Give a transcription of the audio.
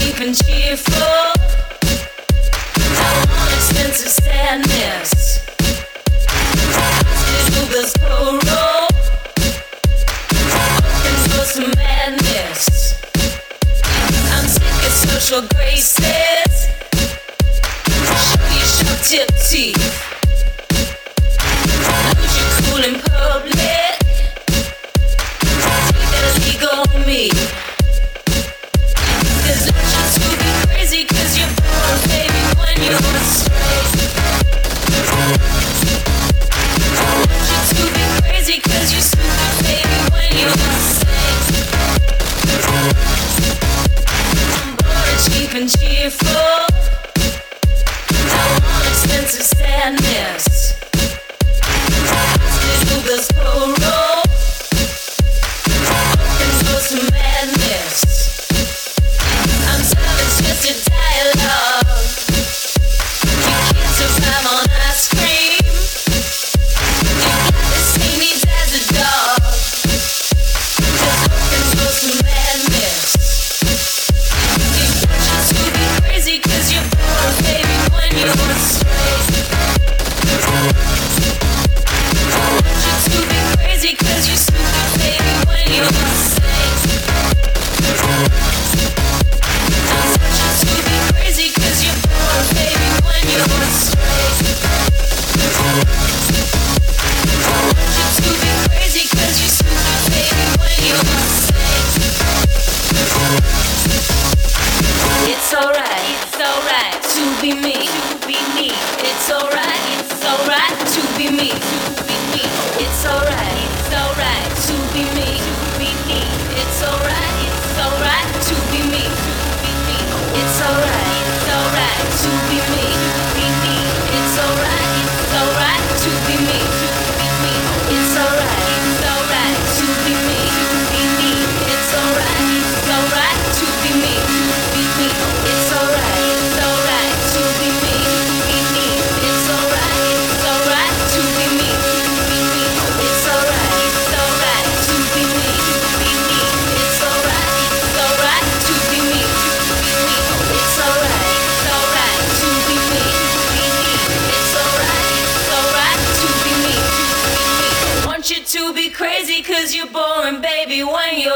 cheap and cheerful. I want expensive sadness. Hospital bills co-roll. Open for some madness. I'm sick of social graces. Show your sharp tip teeth. Lose your cool in public. Take that illegal on me. Cause don't you to be crazy, cause you're born, baby, when you're straight. Don't you to be crazy, cause you're stupid, baby, when you're safe. I'm bored and cheap and cheerful. I want expensive sadness. Hospital bills co-roll. Open for some madness. I'm serving twisted dialogue. You can't survive on ice cream. You got the same needs as a dog. Just open for some madness. You want you to be crazy, cause you're born, baby, when you're straight. I want you to be crazy, cause you're stupid, baby, when you're safe. I want you to be crazy, cause you're born, baby, when you're straight. I want you to be crazy, cause you're stupid, baby, when you're safe. It's alright to be me, It's alright to be me, It's alright to be me, It's alright to be me, It's alright to be me, It's alright to be me, It's alright to be me, It's alright to be me, It's alright to be me, It's alright to be me, It's alright to be me, It's alright to be me, It's alright to be me, It's alright to be me. Want you to be crazy, cause you're boring, baby, when you're